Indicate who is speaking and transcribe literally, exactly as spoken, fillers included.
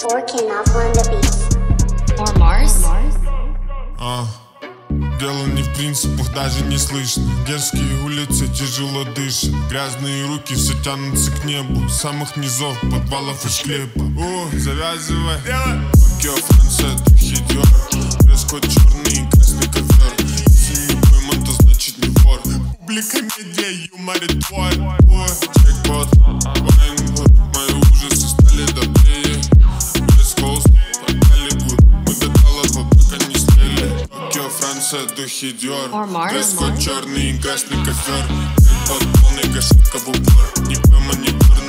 Speaker 1: Working off on the beat.
Speaker 2: Or Mars?
Speaker 3: А, дело не в принципах, даже не слышно. Дерзкие улицы тяжело дышат. Грязные руки все тянутся к небу. С самых низов подвалов и склепа. О, завязывай. Токио, Франция, духи Диор. Дресс-код черный и красный ковер. Если не пойман, то значит не вор. Публика, медиа, юмор и твой. О, чекпот, Вайнгуд. Мои ужасы стали добрее. Вест-Коуст, Голливуд. Мы до талого пока не слили. Токио, Франция, духи Диор. Дресс-код черный и красный ковер. Чекпот, полный гашетка в упор. Не пойман, не вор.